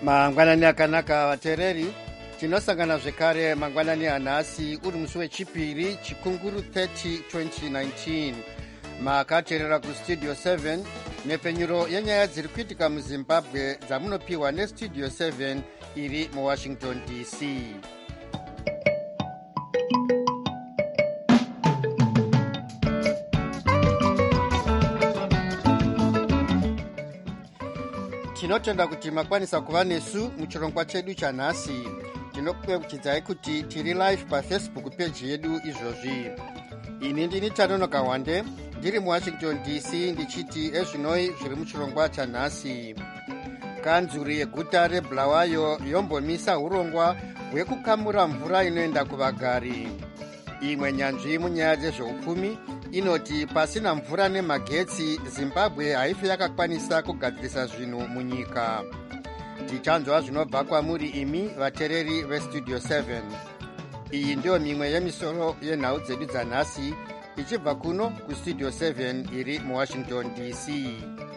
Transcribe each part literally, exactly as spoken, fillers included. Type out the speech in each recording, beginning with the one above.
mangwanani akanaka vateereri, tinosangana zvekare mangwanani anhasi uri musi wechipiri chikunguru thirty twenty nineteen. Makateerera kustudio seven nepfenyuro yenyaya dziri kuitika muzimbabwe dzamunopiwa nestudio seven iri muwashington D C. Tinotenda kuti makwanisa kuva nesu muchirongwa chedu chanhasi. Tinokupeuchidzai kuti tiri live pafacebook page yedu izvozvi. Ini ndini Tanonoka Wande, ndiri muwashington D C, ndichiti ezvinoi zviri muchirongwa chanhasi. Kanzuri yeguta reBulawayo yombomisa urongwa hwekukamura mvura inoenda kuvagari. Imwe nyanzvi munyaya dzezveupfumi inoti pasina mvura nemagetsi Zimbabwe haifi yakakwanisa kugadzirisa zvinhu munyika. Tichanzwa zvinobva kwamuri imi vateereri vestudio seven. Iyi ndiyo mimwe yemisoro yenhau dzedu dzanhasi ichibva kuno kustudio seven iri muwashington D C.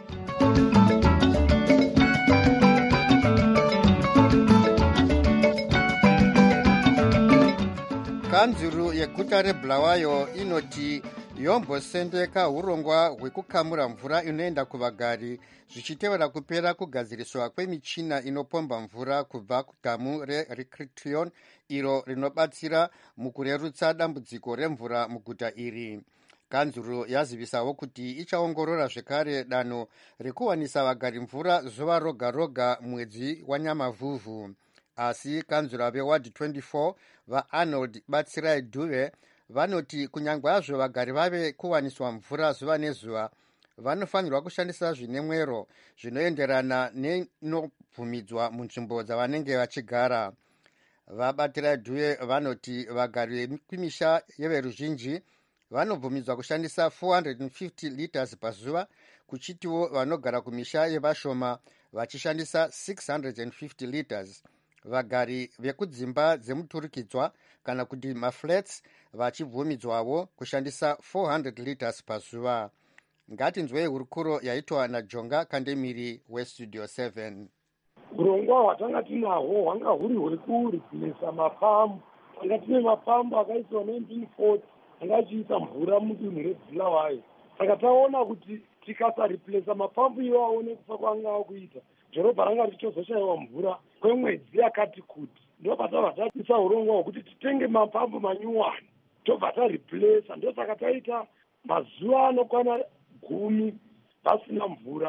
Kanzuru yeguta reBulawayo inoti yombosendeka urongwa hwekukamura mvura inoenda kuvagari zvichitevera kupera kugadziriswa kwemichina inopomba mvura kubva kudhamu reRecreation iro rinobatsira mukurerutsa dambudziko remvura muguta iri. Kanzuru yazivisawo kuti ichaongorora zvekare danho rekuwanisa vagari mvura zuva roga roga mwedzi waNyamavhuvhu. Asi kanzura veward twenty-four vaArnold Batsirai Dhuve vanoti kunyange hazvo vagari vave kuwaniswa mvura zuva nezuva, vanofanirwa kushandisa zvine mwero zvinoenderana nenobvumidzwa munzvimbo dzavanenge vachigara. VaBatsirai Dhuve vanoti vagari vekumisha yeveruzhinji vanobvumidzwa kushandisa four hundred fifty liters pazuva, kuchitiwo vanogara kumisha yevashoma vachishandisa six hundred fifty liters. Vagari vekudzimba dzemuturikidzwa kana kuti maflats vachibvumidzwawo kushandisa four hundred liters pazuva. Ngatinzwei hurukuro yaitwa naJonga Kandemiri westudio seven. Urongwa hwatanga tinahwo hwanga huri hwekuriplesa mapambu. Tanga tine mapambu akaiswa nineteen forty anga achiisa mvura mudunhu reBulawayo. Saka taona kuti tikasariplesa mapambu iwawo nekufa kwanga akuita, dhorobha ranga richizoshayiwa mvura kwemwedzi yakati kuti. Ndobva tabva taisa urongwa hwekuti titenge mapambu manyuwani tobva tariplesa. Ndosaka taita mazuva anokwana gumi pasina mvura.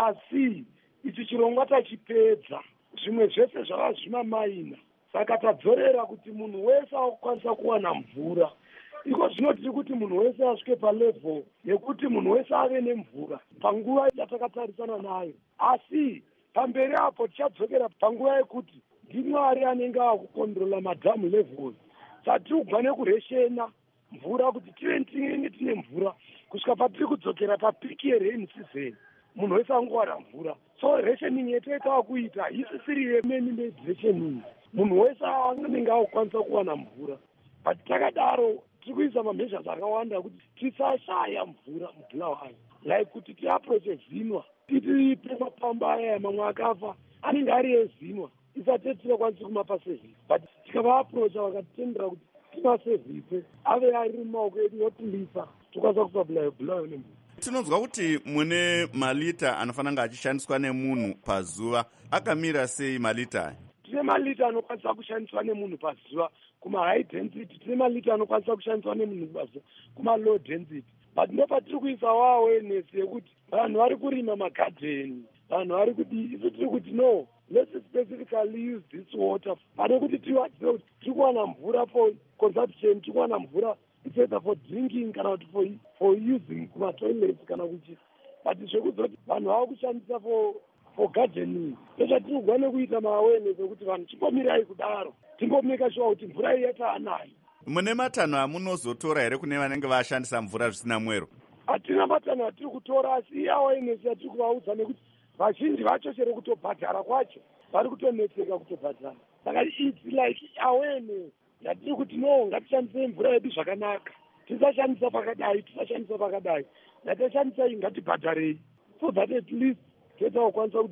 Asi ichi chirongwa tachipedza, zvimwe zvese zvava zvimamaina. Saka tadzorera kuti munhu wese akukwanisa kuwana mvura. Iko zvino tiri kuti munhu wese asvike palevel yekuti munhu wese ave nemvura panguva yatakatarisana nayo. Asi pamberi apo tichadzokera panguva yekuti ndiMwari anenge akukondrola madhamu levels. Satiri kubva nekureshena mvura kuti tive tinenge tine mvura kusvika patiri kudzokera papiki yerain season munhu wese angowana mvura. So rationing yetoita kuita haisisiri yemeni rationing, munhu wese anenge akukwanisa kuwana mvura. But takadaro tiri kuisa mamezhas akawanda kuti tisashaya mvura muBulawayo, like kuti tiaproche Zinwa titipe mapamba aya mamwe akafa anenge ari eZinwa isati tinokwanisa kumapa service. But tikavaaprocha vakatitendera kuti timasevhise ave ari mumaoko edu yotilisa tokwanisa kupa Bulawayo nemvura. Tinonzwa kuti mune malita anofanira kunge achishandiswa nemunhu pazuva. Akamira sei malita aya? Tine malita anokwanisa kushandiswa nemunhu pazuva kuma high density, tine malita anokwanisa kushandiswa nemunhu pazuva kuma low density. But ndopatiri kuisawo awareness yekuti vanhu vari kurima magadheni, vanhu vari kuti isu tiri kuti no, let's specifically use this water pane kuti tiwadzire kuti tiri kuwana mvura for consumption, tiri kuwana mvura either for drinking kana kuti for, for using kumatoilets kana kuchi. But zvekuzoti vanhu vava kushandisa for for gardening, ndochatiri kugone kuita maawareness ekuti vanhu chimbomirai kudaro timbomeka sure kuti mvura iyi yataanayo. Mune matanho amunozotora here kune vanenge vashandisa mvura zvisina mwero? Hatina matanho atiri kutora, asi iawareness yatiri kuvaudza nekuti vazhinji vacho chero kutobhadhara kwacho vari kutonetseka kutobhadhara. Saka it's like awareness yatiri kuti no, ngatishandise mvura yedu zvakanaka, tisashandisa pakadai, tisashandisa pakadai, ngatishandisa iyi ngatibhadharei, so that at least toita kukwanisa kuti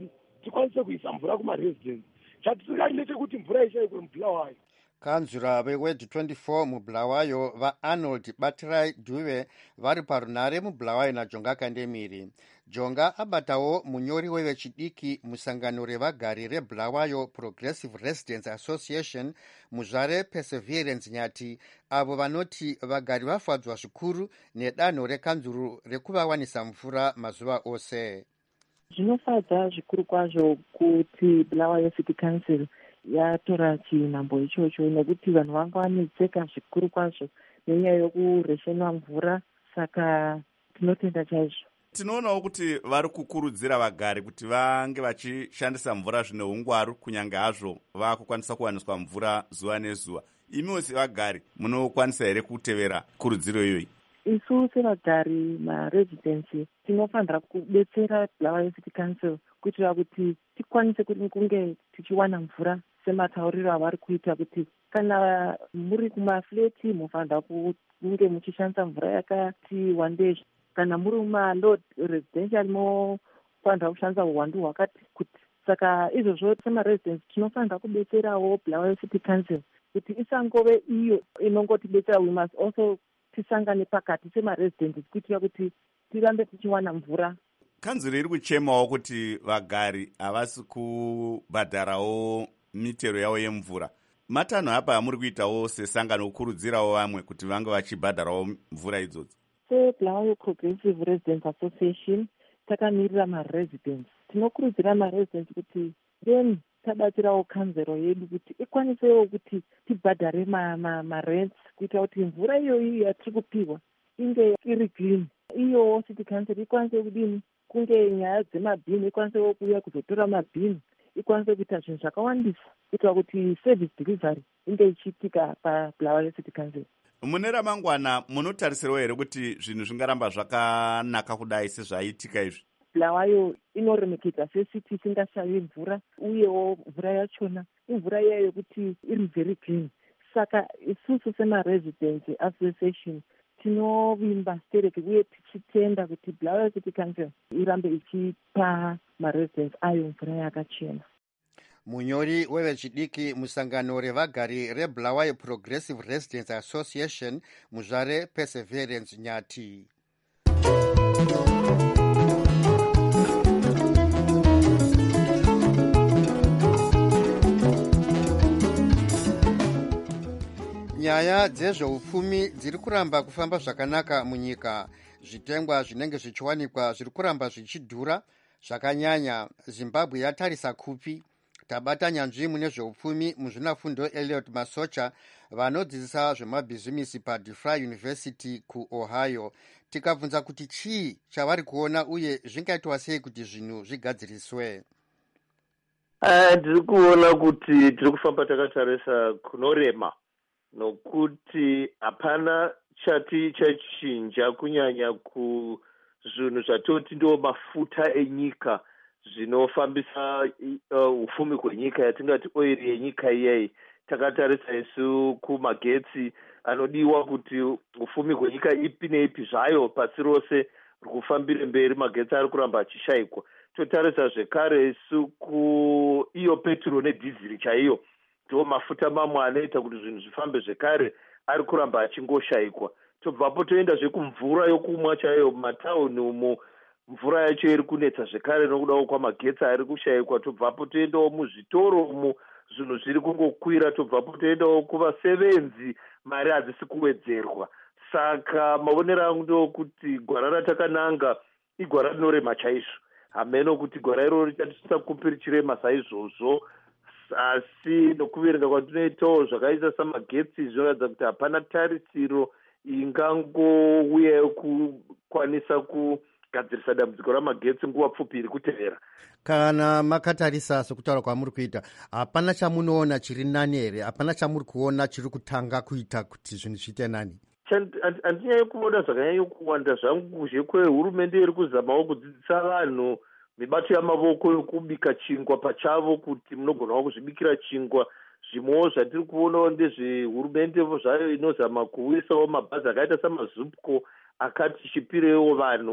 tikwanise kuisa mvura kumaresidence. Chatisingadi ndechekuti mvura ishayikwe muBulawayo. kanzura veward twenty-four mubulawayo vaarnold batirai dhuve vari parunhare mubulawayo najonga kandemiri. Jonga abatawo munyori wevechidiki musangano revagari rebulawayo Progressive Residents Association muzvare Perseverance Nyati, avo vanoti vagari vafadzwa zvikuru nedanho rekanzuru rekuvawanisa mvura mazuva ose. Zvinofadza zvikuru kwazvo kuti Bulawayo City Council yatora chinhambo ichocho, nekuti vanhu vanga vanetseka zvikuru kwazvo nenyaya yokureshenwa mvura, saka tinotenda chaizvo. Tinoonawo kuti vari kukurudzira vagari kuti vange vachishandisa mvura zvine ungwaru, kunyange hazvo vakukwanisa kuwaniswa mvura zuva nezuva. Imiwo sevagari munokwanisa here kutevera kurudziro iyoyi? Isu sevagari maresidence tinofanira kudetsera Bulawayo City Council kuitira kuti tikwanise kuti kunge tichiwana mvura sematauriro avari kuita, kuti kana muri kumafleti munofanira kunge muchishandisa mvura yakati wandei, kana muri mumalow residential mofanira kushandisa uwandu hwakati kuti. Saka izvozvo semaresidence tinofanira kudetserawo Bulawayo City Council kuti isangove iyo inongotidetsera. We must also tisangane pakati semaresidents kuitira kuti tirambe tichiwana mvura. Kanzuro iri kuchemawo kuti vagari havasi kubhadharawo mitero yavo yemvura. Matanho apa amuri kuitawo sesangano kukurudzirawo vamwe kuti vange vachibhadharawo mvura idzodzo? SeBulawayo Progressive Residents Association takamirira maresidents. Tinokurudzira maresidents kuti then tabatirawo kanzero yedu kuti ikwanisewo kuti tibhadhare marents kuita kuti mvura iyoyi yatiri kupiwa inge iri clean. Iyo City Council ikwanise kudini kunge nyaya dzemabhini ikwanisewo kuuya kuzotora mabhini, ikwanise kuita zvinhu zvakawandisa kuitira kuti service delivery inge ichiitika paBulawayo City Council. Mune ramangwana munotarisirwa here kuti zvinhu zvingaramba zvakanaka kudai sezvaiitika izvi? Bulawayo inoremekedza secity isingashayi mvura, uyewo mvura yachona imvura iya yokuti iri very clean. Saka isusu semaresidents association tinovimba stereke uye tichitenda kuti Bulawayo City Council irambe ichipa maresidents ayo mvura yakachena. Munyori wevechidiki musangano revagari reBulawayo Progressive Residents Association muzvare Perseverance Nyati. Nyaya dzezveupfumi dziri kuramba kufamba zvakanaka munyika. Zvitengwa zvinenge zvichiwanikwa zviri kuramba zvichidhura zvakanyanya. Zimbabwe yatarisa kupi? Tabata nyanzvi mune zveupfumi muzvinafundo Elliot Masocha vanodzidzisa zvemabhizimisi paDeFry University kuOhio. Tikabvunza kuti chii chavari kuona uye zvingaitwa sei kuti zvinhu zvigadziriswe. Ndiri kuona kuti tiri kufamba takatarisa kunorema, nokuti hapana chati chachinja kunyanya kuzvinhu zvatoti ndo mafuta enyika zvinofambisa ufumi uh, hwenyika yatingati oiri yenyika iyeyi. Takatarisa isu kumagetsi anodiwa kuti ufumi hwenyika ipi neipi zvayo pasi rose rikufambire mberi, magetsi ari kuramba achishayikwa. Totarisa zvekare isu kuiyo petro nedhiziri chaiyo, ndo mafuta mamwe anoita kuti zvinhu zvifambe zvekare ari kuramba achingoshayikwa. Tobvapo toenda zvekumvura yokumwa chaiyo mumatauni umo, mvura yacho iri kunetsa zvekare nokudawo kwamagetsi ari kushayikwa. Tobvapo toendawo muzvitoro umo zvinhu zviri kungokwira. Tobvapo toendawo kuvasevenzi mari hadzisi kuwedzerwa. Saka maonero angu ndokuti gwara ratakananga igwara rinorema chaizvo. Hameno kuti gwara iroro richatisisa kupi richirema saizvozvo, asi nokuverenga kwatinoitawo zvakaita samagetsi zvinoratidza kuti hapana tarisiro ingangouya kukwanisa kugadzirisa dambudziko ramagetsi nguva pfupi iri kutevera. Kana makatarisa sokutaura kwamuri kuita, hapana chamunoona chiri nani here? Hapana chamuri kuona chiri kutanga kuita kuti zvinhu zviite nani? Handinyanyi kuona zvakanyanya kuwanda zvangu zvekwehurumende iri kuzamawo kudzidzisa vanhu mibato yamavoko yokubika chingwa pachavo, kuti munogonawo kuzvibikira chingwa. Zvimwewo zvatiri kuonawo ndezvehurumende zvayo inozama kuuyisawo mabhazi akaita samazupco akati chipirewo vanhu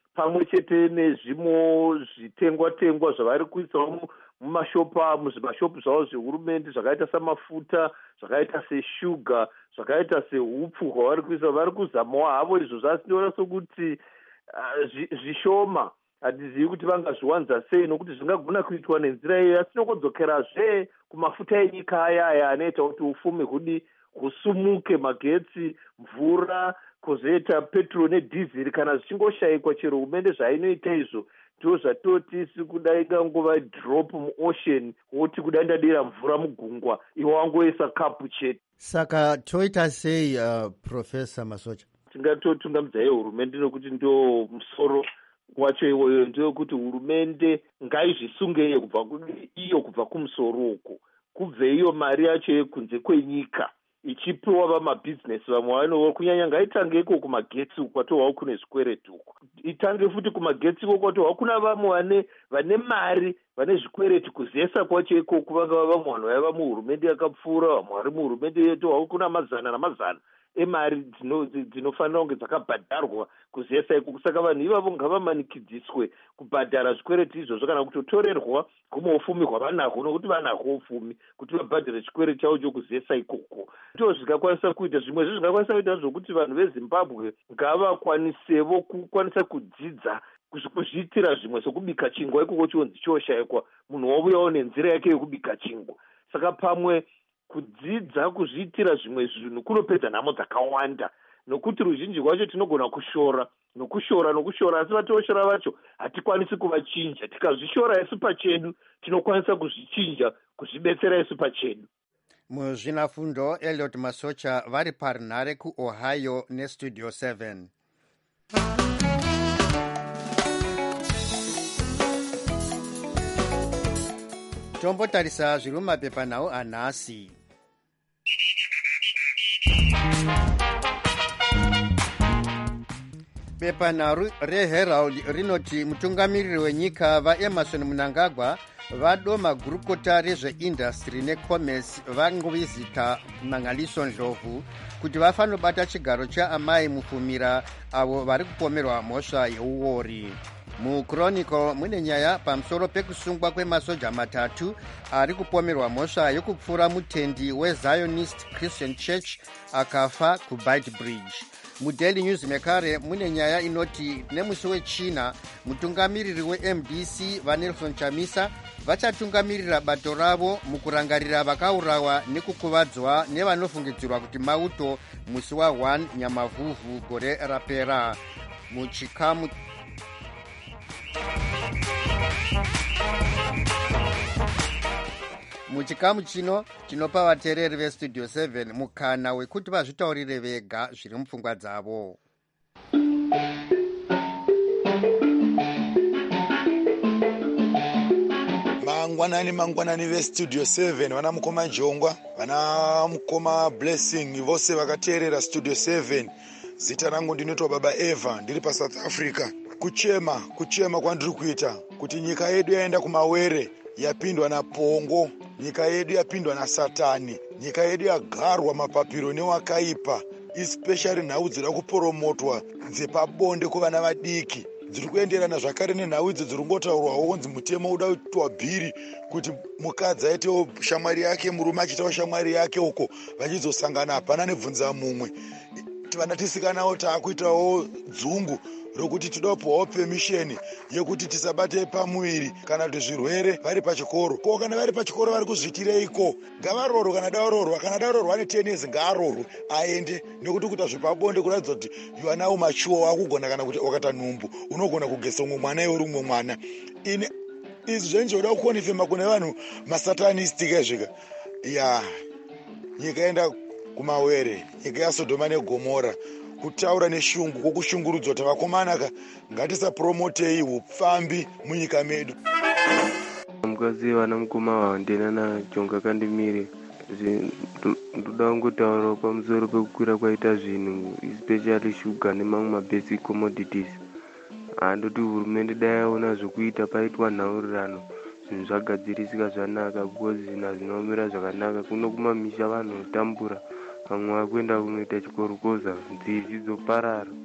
pamwe chete nezvimo zvitengwa tengwa zvavari kuisawo mumashopa muzvimashopu zvavo zvehurumende zvakaita samafuta, zvakaita seshuga, zvakaita seupfu hwavari kuisa. Vari kuzamawo havo izvo zvasinoona sokuti zvishoma. Hatizivi kuti vangazviwanza sei nokuti zvingagona kuitwa nenzira iyo yasinongodzokerazve kumafuta enyika aya aya anoita kuti ufumi hudi husumuke, magetsi, mvura, kozoita petrol nedhiziri. Kana zvichingoshayikwa chero hurumende zvainoita izvo ndo zvatoti isi kudai kangova drop muocean woti kudai ndadira mvura mugungwa iwo wangoisa kapu chete. Saka toita sei uh, Professor Masocha? Tingatotungamidzai hurumende nokuti ndo musoro wacho iwoyo, ndeyokuti hurumende ngaizvisunge kubva iyo kubva kumusoro uko, kubve iyo mari yacho yekunze kwenyika ichipiwa vamabhizinesi vamwe vanova kunyanya. Ngaitange iko kumagetsi uko kwatohwa kune zvikwereti uko, itange futi kumagetsi uko kwatohwa kuna vamwe vane vane mari vane zvikwereti kuzesa kwacho ikoko. Vangava vamwe vanhu vaiva muhurumende yakapfuura, vamwe vari muhurumende yetohwa kuna mazana namazana emari dzinofanira kunge dzakabhadharwa kuzesa ikoko. Saka vanhu ivavo ngavamanikidziswe kubhadhara zvikwereti izvozvo kana kutotorerwa kumaufumi hwavanahwo, nokuti vanahwo ufumi kuti vabhadhare chikwereti chavo chokuzesa ikoko. Ndo zvingakwanisa kuita zvimwe zvo zvingakwanisa kuita zvokuti vanhu veZimbabwe ngavakwanisevo kukwanisa kudzidza kuzviitira zvimwe sokubika chingwa ikoko chionzi choshayikwa, munhu wauyawo nenzira yake yekubika chingwa. Saka pamwe kudzidza kuzviitira zvimwe zvinhu kunopedza nhamo dzakawanda, nokuti ruzhinji rwacho tinogona kushora nokushora nokushora, asi vatoshora vacho hatikwanisi kuvachinja. Tikazvishora isu pachedu tinokwanisa kuzvichinja, kuzvibetsera isu pachedu. Muzvinafundo Elliot Masocha vari parunhare kuOhio neStudio seven. Tombotarisa zviri mumapepanhau anhasi. Bepanhau reHerald rinoti mutungamiriri wenyika vaEmerson Mnangagwa vadoma gurukota rezveindastry necommerce vangovizita Mangaliso Ndlovu kuti vafanobata chigaro chaamai Mufumira avo vari kupomerwa mhosva yeuori. MuChronicle mune nyaya pamusoro pekusungwa kwemasoja matatu ari kupomerwa mhosva yokupfura mutendi weZionist Christian Church akafa kuBeitbridge. MuDaily News mekare mune nyaya inoti nemusi wechina mutungamiriri weM D C vaNelson Chamisa vachatungamirira bato ravo mukurangarira vakaurawa nekukuvadzwa nevanofungidzirwa kuti mauto musi wa one Nyamavhuvhu gore rapera. Muchikamu muchikamu chino chinopa vateereri veStudio seven mukana wekuti vazvitaurire vega zviri mupfungwa dzavo. Mangwanani mangwanani veStudio seven, vana mukoma Jongwa, vana mukoma Blessing, vose vakateerera Studio seven. Zita rangu ndinoitwa Baba Eva, ndiri paSouth Africa. Kuchema kuchema kwandiri kuita kuti nyika yedu yaenda kumawere, yapindwa napongo, nyika yedu yapindwa naSatani, nyika yedu yagarwa mapapiro newakaipa, especially nhau dziri kuporomotwa dzepabonde kuvana vadiki. Dziri kuenderana zvakare nenhau idzo dziri ngotaurwawo kunzi mutemo uda kuitwa bhiri kuti mukadzi aitewo shamwari yake, murume achiitawo shamwari yake, uko vachizosangana hapana nebvunza mumwe. Vana tisikanawo taakuitawo dzungu rokuti toda kupiwawo permission yekuti tisabate pamuviri kana kuti zvirwere vari pachikoro. Ko kana vari pachikoro vari kuzvitireiko? Ngavarorwe kana davarorwa, kana davarorwa ane ten years ngaarorwe aende, nekuti kuita zvepabonde kuratidza kuti you are now mature, wakugona kana kuti wakata nhumbu unogona kugesa umwe mwana iwe uri umwe mwana. Ini izvi zvenjoda kukonifema kune vanhu masatanisti kezvika. Ya nyika enda kumawere, nyika yaSodoma neGomora, kutaura neshungu kwokushungurudzwa kuti vakomana ka ngatisapromotei upfambi munyika medu. Mukadzi vana mukoma waondena naJonga Kandimire, ndoda kungotaura pamusoro pekukwira kwaita zvinhu especially sugar nemamwe mabasic commodities. Handoti hurumende dai yaona zvokuita paitwa nhaurirano, zvinhu zvagadzirisika zvanaka, because zvinhu hazvinomira zvakanaka. Kuno kumamisha vanhu kutambura, vamwe vakuenda kunoita chikorokoza, nzizi dzoparara.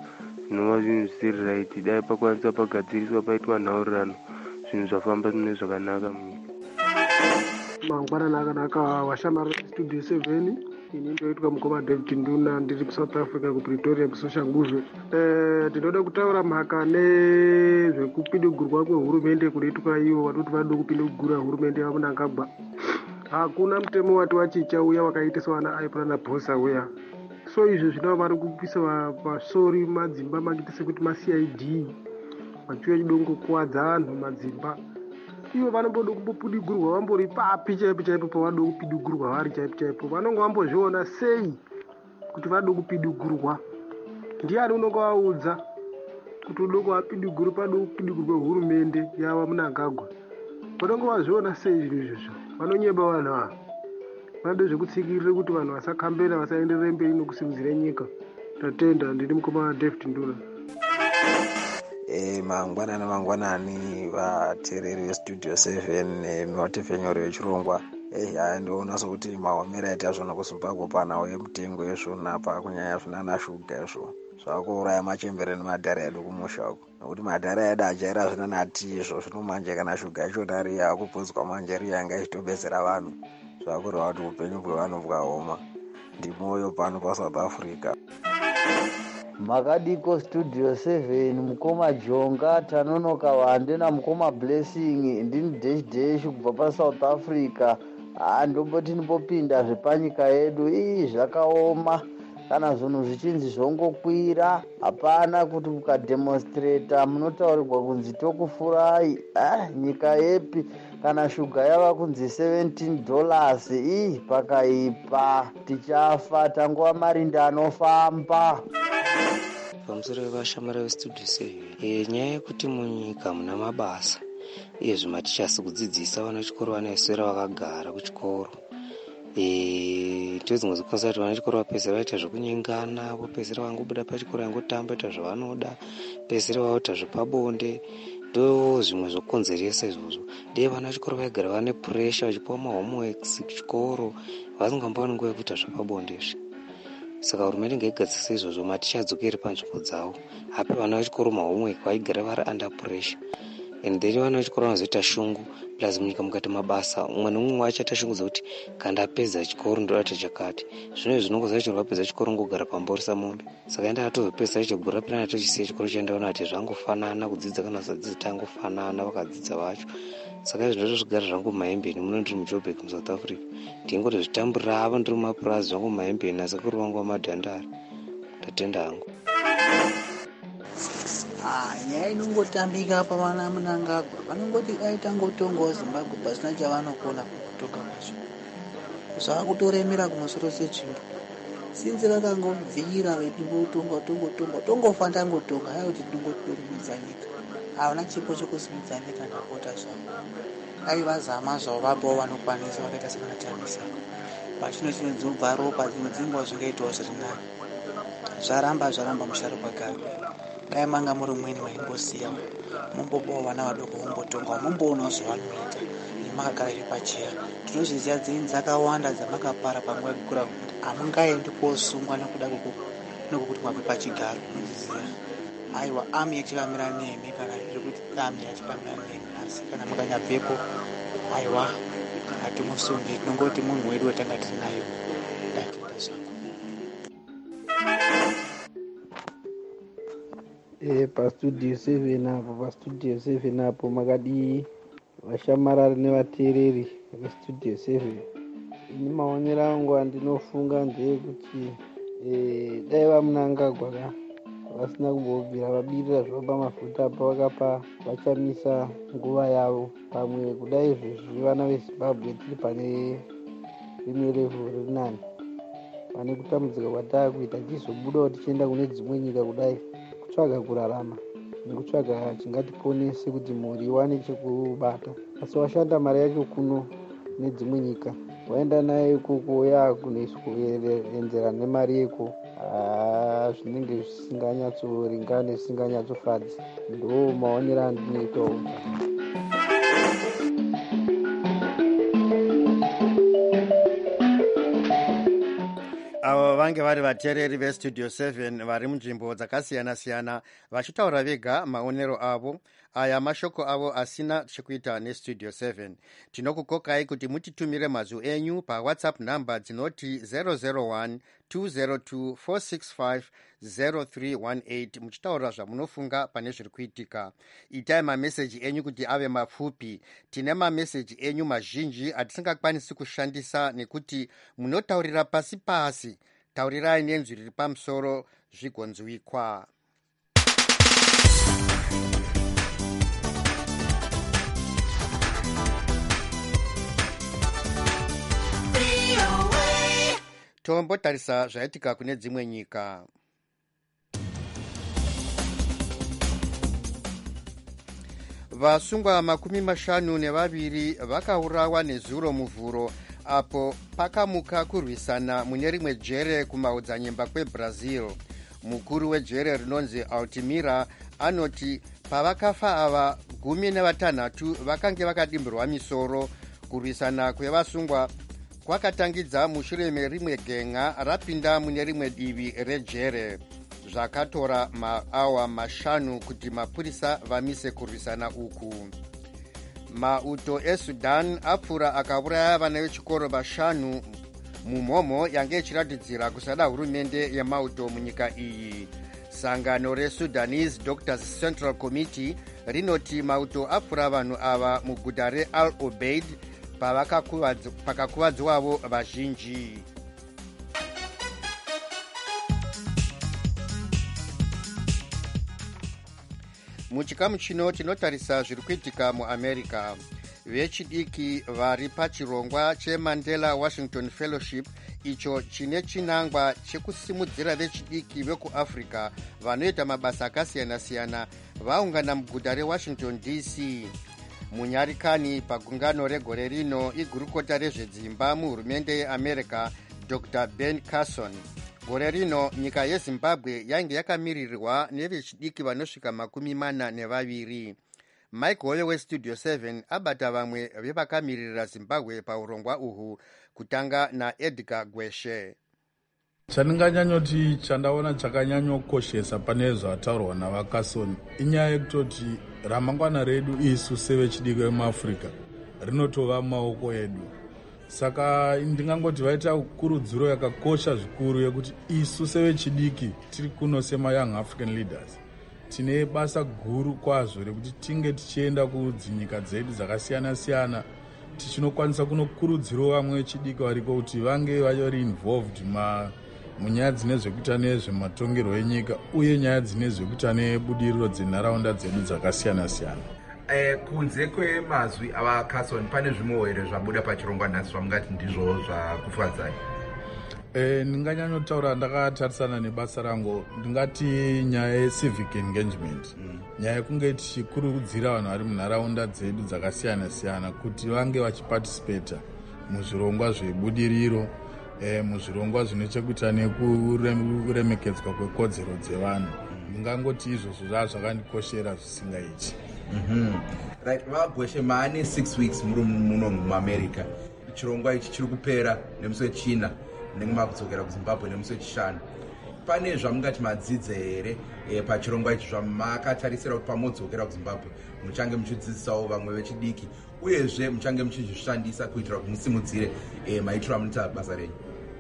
zvinova zvinhu zvisiri raiti. Dai pakwanisa pagadziriswa paitwa nhaurirano, zvinhu zvafamba mune zvakanaka munyika. Mangwanani akanaka washamara studio seven. Ini ndoitwa mukoma David Nduna, ndiri kuSouth Africa kuPretoria kuSoshanguve. Eh, ndinoda kutaura mhaka nezvekupidugurwa kwehurumende kunoitwa ivo vanoti vanoda kupidugura hurumende yaMnangagwa. Hakuna mutemo wati wachicha uya wakaita wana aipurana bhosa uya. So izvo zvinova vari kupisa pasori madzimba makuita sekuti ma-C I D vachiuya chidongo kuwadza anhu madzimba. Ivo vanomboda kumbopidigurwa vambori papi chaipo chaipo pavanoda kupidugurwa vari chaipo chaipo. Vanonga vambozviona sei kuti vanoda kupidugurwa? Ndiani unonga vaudza kuti unoda kuvapidugura panoda kupidugurwa hurumende yava Mnangagwa? Vanonga vazviona sei zvinhu izvozvo? Vanonyeba vanhu ava. Vanoda zvekutsikirira kuti vanhu vasakambera, vasaenderere mberi nokusimudzira nyika. Tatenda. Ndiri mukoma David Nduna. E, mangwanani mangwanani vateereri vestudio seven nevatefenyori vechirongwa. E, haya ndioona sokuti maomera aita zvona kuZimbabwe panawo emutengo ezvona pa kunyanya zvinana shuga izvo zvakuuraya machembere nemadhara edu kumusha uko, nokuti madhara edu ajaira zvinana tii izvo zvino manje kana shuga ichona riya akupozwa manje riya yanga ichitobetsera vanhu zvakureva kuti upenyu hwevanhu bwaoma. Ndimoyo pano paSouth Africa. Makadiko studio seven mukoma Jonga Tanonoka Wande na mukoma Blessing ndini dash dash kubva paSouth Africa. Ndomboti ndopinda zvepanyika yedu ii zvakaoma kana zvinhu zvichinzi zvongokwira, hapana kuti mukademonstrata munotaurirwa kunzi tokufurahi. Ah, nyika yepi kana shuga yava kunzi seventeen dollars ii pakaipa, tichafa tangova marinda anofamba. Pamusoro vevashamara vestudio seven, e, nyaya yekuti munyika muna mabasa iye zvimatichasi kudzidzisa vana vechikoro vanaiswera vakagara kuchikoro. E, tozingwa zikonza kuti vana chikoro vapedzera vaita zvekunyengana, vopedzera vangobuda pachikoro vangotamba ita zvavanoda, pedzera vaita zvepabonde. Ndo zvimwe zvokonzeresa izvozvo. Dei vana vechikoro vaigara vane pressure vachipiwa mahomeworks kuchikoro, vasingambooni nguva yekuita zvepabonde izvi. Saka hurumende ngaigadzirisa izvozvo, maticha adzokere panzvimbo dzavo, ape vana vechikoro mahomework vaigara vari under pressure. And then vana vechikoro vanozoita shungu, plus munyika mukati mabasa umwe neumwe wacho achaashungudzwa kuti kana apedza chikoro ndoata chakati. Zvino izvi zvinongoziva kuti wapedza chikoro ngogara pamborisa mombe. Saka enda atozopedza chigura pera atochisiya chikoro chaendaona kuti zvangofanana kudzidza kana usadzidza tangofanana vakadzidza vacho. Saka izvi ndozvigara zvangu mumaembeni muno ndiri muJoburg muSouth Africa. Ndingoti zvitamburira ava ndiri mumapurazi zvangu mumaembeni asekuru vangu vamadhandara. Tatenda hangu. Ah, nyaya inongotambika apa vana Mnangagwa vanongoti aita ngotonga Zimbabwe pasina chavanokona kutoka kwacho. Zvakutoremera kumusoro setsvimbo. Sinzi vakangobvira vechimbotonga tonga tonga tongofa ndangotonga hayo kuti ndingotomidza nyika. Havana chipo chokusimidza nyika ndapota zvavo. Dai vazama zvavo vapawo vanokwanisa vakaita sevanatambisa. Pachino chino dzobva ropa dzinodzingwa zvingaitawo zvirinani. Zvaramba zvaramba musharukwa gari. Dai manga muri mweni maimbosiya mumbopawo vana vadoko vombotonga mumboonawo zvavanoita nemakagara pachera. Tinozviziva dzenyu dzakawanda dzamakapara panguva yekukura kuti hamungaendi kosungwa nekuda kwekuti mwabve pachigaro. Munozviziva. Aiwa ami yachikamira nemi kana zviri kuti ami yachikamira nemi, asi kana mukanyabvepo aiwa hatimusungi, tinongoti munhu wedu watanga tinayo. Ndatenda zvangu. E, pastudio seven apo pastudio seven apo makadii vashamarari nevateereri vestudio seven. Ini maonero angu andinofunga ndeyekuti e, dai vaMnangagwa ka vasina kumbobvira vabirira zvavo pamafuta apa vakapa vachamisa nguva yavo pamwe kudai izvezvi vana veZimbabwe tiri pane rimwe level riri nani, pane kutambudzika kwataakuita tichizobudawo tichienda kune dzimwe nyika kudai kutsvaga kurarama nekutsvaga chingatiponese kuti mhuri iwane chekubata. Asi washanda mari yacho kuno nedzimwe nyika waenda naye ikoko yakunoenzera nemari yeko, zvinenge zvisinganyatsoringane zvisinganyatsofadzi. Ndo maonero andinoitawo. ava vange vari vateereri vestudio seven vari munzvimbo dzakasiyana-siyana vachitaura vega maonero avo. Aya mashoko avo asina chekuita nestudio seven. Tinokukokai kuti mutitumire mazwi enyu pawhatsapp namba dzinoti zero zero one two zero two four six five zero three one eight muchitaura zvamunofunga pane zviri kuitika. Itai mameseji enyu kuti ave mapfupi. Tine mameseji enyu mazhinji atisingakwanisi kushandisa nekuti munotaurira pasi pasi. Taurirai nenzwi riri pamusoro zvigonzwikwa. Tombotarisa zvaitika kune dzimwe nyika. Vasungwa makumi mashanu nevaviri vakaurawa nezuro muvhuro apo pakamuka kurwisana mune rimwe jere kumaodzanyemba kweBrazil. Mukuru wejere rinonzi Altamira anoti pavakafa ava gumi nevatanhatu vakange vakadimbirwa misoro. Kurwisana kwevasungwa kwakatangidza mushure merimwe genga rapinda mune rimwe divi rejere. Zvakatora maawa mashanu kuti mapurisa vamise kurwisana uku. Mauto eSudan apfura akauraya vana vechikoro vashanu mumhomho yange ichiratidzira kusada hurumende yemauto munyika iyi. Sangano reSudanese Doctors Central Committee rinoti mauto apfura vanhu ava muguta reAl Obeid pakakuvadzwavo vazhinji. Muchikamu chino tinotarisa zviri kuitika muAmerica. Vechidiki vari pachirongwa cheMandela Washington Fellowship icho chine chinangwa chekusimudzira vechidiki vekuAfrica vanoita mabasa akasiyana-siyana vaungana muguta reWashington D C. Munyarikani pagungano regore rino igurukota rezvedzimba muhurumende yeAmerica Doctor Ben Carson. Gore rino nyika yeZimbabwe yainge yakamirirwa nevechidiki vanosvika makumi mana nevaviri. Mike Howe westudio seven abata vamwe vevakamirira Zimbabwe paurongwa uhu, kutanga naEdgar Gweshe. Chandinganyanyoti chandaona chakanyanyokoshesa pane zvataurwa navakasoni inyaya yekutoti ramangwana redu isu sevechidiki vemuAfrica rinotova mumaoko edu. Saka ndingangoti vaita kurudziro yakakosha zvikuru yekuti isu sevechidiki tiri kuno sema Young African Leaders tine basa guru kwazvo rekuti tinge tichienda kudzinyika dzedu dzakasiyana-siyana tichinokwanisa kunokurudzirawo vamwe vechidiki variko kuti vange vari involved ma munyaya dzine zvekuita nezvematongerwo enyika uye nyaya dzine zvekuita nebudiriro dzenharaunda dzedu dzakasiyana-siyana. Eh, kunze kwemazwi avaCarson pane zvimwewo here zvabuda pachirongwa nhasi zvamungati ndizvo zvakufadzai? Eh, ndinganyanyotaura ndakatarisana nebasa rangu ndingati nyaya yecivic engagement, mm. nyaya yekunge tichikurudzira vanhu vari munharaunda dzedu dzakasiyana-siyana kuti vange vachipatisipeta muzvirongwa zvebudiriro, eh, muzvirongwa zvine chekuita nekuremekedzwa kwekodzero dzevanhu. Ndingangoti mm. izvozvo zvaa zvakandikoshera zvisingaiti. Mm-hmm. Right, vagweshe maane six weeks muri muno muAmerica. Chirongwa ichi chiri kupera nemusi wechina nekumakudzokera kuZimbabwe nemusi wechishanu. Pane zvamungati madzidze here e, pachirongwa ichi zvamakatarisira kuti pamodzokera kuZimbabwe muchange muchidzidzisawo vamwe vechidiki uyezve muchange muchizvishandisa kuitira kuti musimudzire e, maitiro amunoita basa renyu?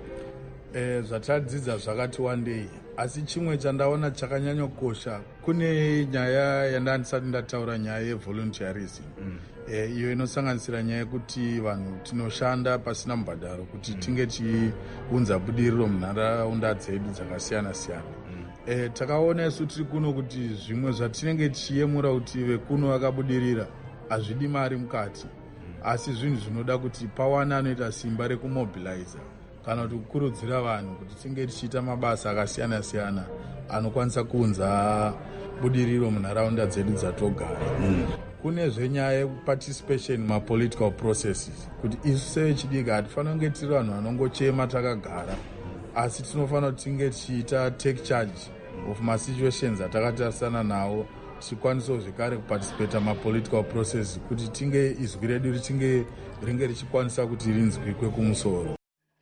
E, zvatadzidza zvakati wandei, asi chimwe chandaona chakanyanyokosha kune nyaya yandandisati ndataura, nyaya yevolunteerism. mm. e, iyo inosanganisira nyaya yekuti vanhu tinoshanda pasina mubhadharo kuti mm. tinge tichiunza budiriro munharaunda dzedu dzakasiyana-siyana. mm. e, takaona isu tiri kuno kuti zvimwe zvatinenge tichiyemura kuti vekuno vakabudirira hazvidi mari mukati, mm. asi zvinhu zvinoda kuti pawana anoita simba rekumobiliza kana kuti kukurudzira vanhu kuti tinge tichiita mabasa akasiyana-siyana anokwanisa kuunza budiriro munharaunda dzedu dzatogara. mm. Kune zvenyaya yeparticipation mumapolitical processes, kuti isu sevechidiki hatifanira kunge tiri vanhu vanongochema takagara, asi tinofanira kuti tinge tichiita take charge of masituations atakatarisana nawo, tichikwanisawo zvekare kuparticipata mumapolitical processes kuti tinge izwi redu richinge ringe richikwanisa kuti rinzwikwe kumusoro.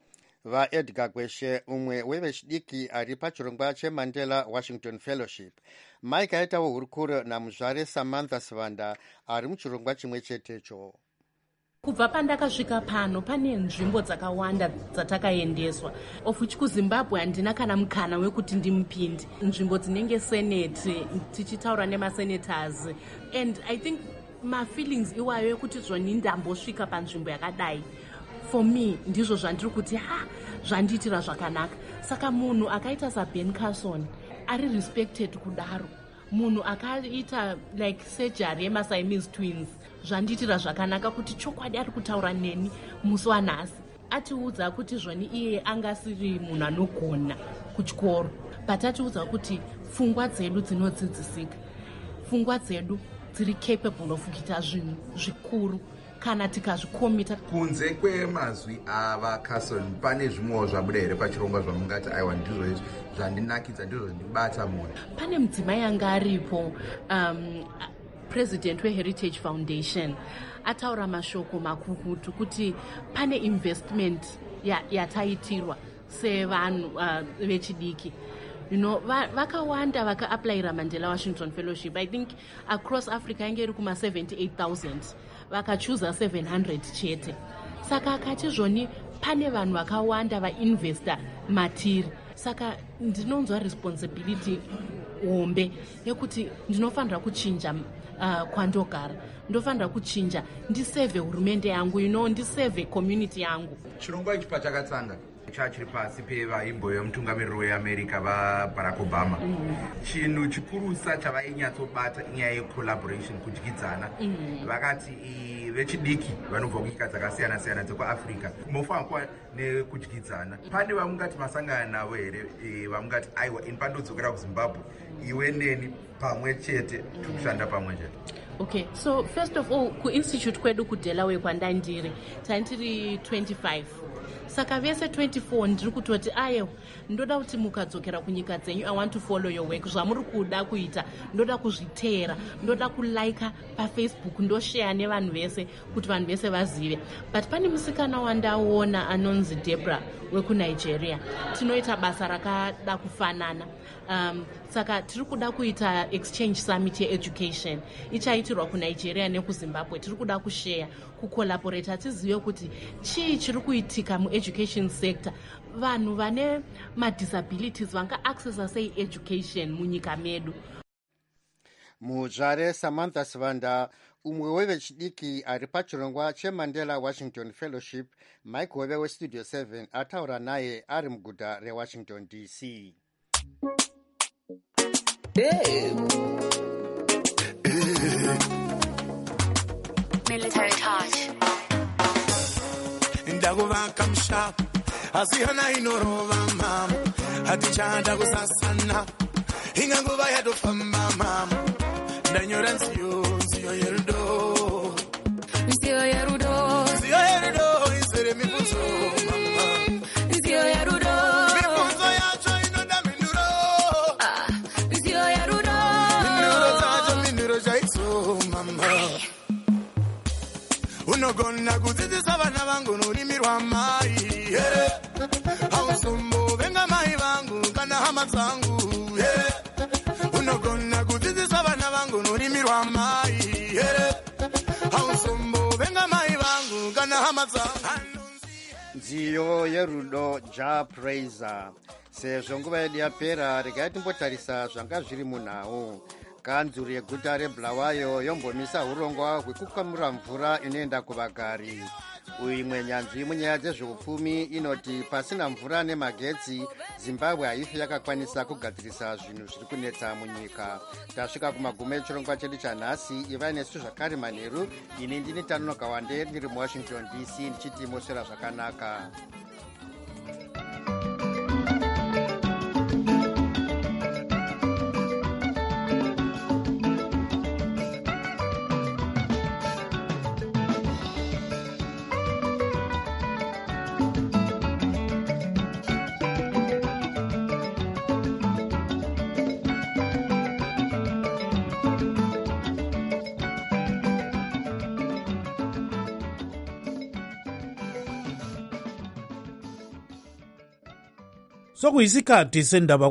vaedgar gweshe umwe wevechidiki ari pachirongwa chemandela Washington Fellowship. Mike aitawo hurukuro namuzvare Samantha Svanda ari muchirongwa chimwe chetecho. Kubva pandakasvika pano pane nzvimbo dzakawanda dzatakaendeswa, of which kuZimbabwe handina kana mukana wekuti ndimupinde. Nzvimbo dzinenge senate tichitaura nemasenators, and I think my feelings iwayo yekuti zvoni ndambosvika panzvimbo yakadai, for me ndizvo zvandiri kuti ha zvandiitira zvakanaka. Saka munhu akaita saBen Carson ari respected kudaro, munhu akaita like surgery yemaSiamese twins, zvandiitira zvakanaka kuti chokwadi ari kutaura neni musi wanhasi. Atiudza kuti zvoni iye angasiri munhu anogona kuchikoro, but atiudza kuti pfungwa dzedu dzinodzidzisika, pfungwa dzedu dziri capable of kuita zvinhu zvikuru kana tikazvikomita. Kunze kwemazwi ava Carson, pane zvimwewo zvabuda here pachirongwa zvamungati aiwa ndizvo izvi zvandinakidza, ndizvo zvandibata muna? Pane mudzimai anga aripo, um, president weHeritage Foundation, ataura mashoko makukutu kuti pane investment yataitirwa sevanhu uh, vechidiki. You know, vakawanda vaka-applyira Mandela Washington Fellowship. I think across Africa inge iri kuma seventy-eight thousand. Vakachuza seven hundred chete. Saka akati zvoni pane vanhu vakawanda vainvesta matiri. Saka ndinonzwa responsibility hombe yekuti ndinofanira kuchinja uh, kwandogara. Ndofanira kuchinja ndiseve hurumende yangu, you know, ndiseve community yangu. Chirongwa ichi pachakatsanga chachiri pasi pevaimbo yemutungamiriri weAmerica vaBarack Obama. Mm. Chinhu chikurusa chavainyatsobata inyaya yecollaboration, kudyidzana. Mm. Vakati vechidiki vanobva kunyika dzakasiyana siyana dzekuAfrica mofanira kuva nekudyidzana. Pane vamungati masangana navo here vamungati aiwa ini pandodzokera kuZimbabwe iwe neni pamwe chete tikushanda pamwe chete? Okay, so first of all, ku-institute kwedu kuDelaware kwandandiri tandiri twenty-five. Saka vese twenty-four ndiri kutoti ayo ndoda kuti mukadzokera kunyika dzenyu, I want to follow your work. Zvamuri kuda kuita ndoda kuzviteera, ndoda kulaika paFacebook, ndoshare nevanhu vese kuti vanhu vese vazive. But pane musikana wandaona anonzi Debra wekuNigeria, tinoita basa rakada kufanana. Um, saka tiri kuda kuita exchange summit yeeducation ichaitirwa kuNigeria nekuZimbabwe. Tiri kuda kushare, kucollaborate, tizive kuti chii chiri kuitika mueducation sector, vanhu vane madisabilities vanga accessa sei education munyika medu. Muzvare Samantha Svanda umwe wevechidiki ari pachirongwa cheMandela Washington Fellowship, Mike Hove weStudio seven ataura naye ari muguta reWashington D C. Hey. Military touch. Ndakuvaka mushapu asiyana inorova mama hatichada kusasana inganguva yatofamba mama ndanyora nziyo nziyo yerudo nziyo yerudo nziyo yerudo izere mibvunzo mama nziyo yerudo mibvunzo yacho inoda minduro nziyo yerudo minduro dzacho minduro chaidzo mama unogona kudzidzisa vana vangu norimi rwamai here hauzombovenga mai vangu kana hama dzangu here unogona kudzidzisa vana vangu norimi rwamai here hauzombovenga mai vangu kana hama dzangu. Nziyo yerudo ja praiser. Sezvo nguva yedu yapera, regai timbotarisa zvanga zviri munhau. Kanzuru yeguta reBulawayo yombomisa hurongwa hwekukamura mvura inoenda kuvagari. Imwe nyanzvi munyaya dzezveupfumi inoti pasina mvura nemagetsi Zimbabwe haifi yakakwanisa kugadzirisa zvinhu zviri kunetsa munyika. Tasvika kumagumo echirongwa chedu chanhasi. Ivai nesu zvakare manheru. Ini ndini Tanonoka Wande ndiri muWashington D C ndichiti moswera zvakanaka. sokuyisikhathi sendaba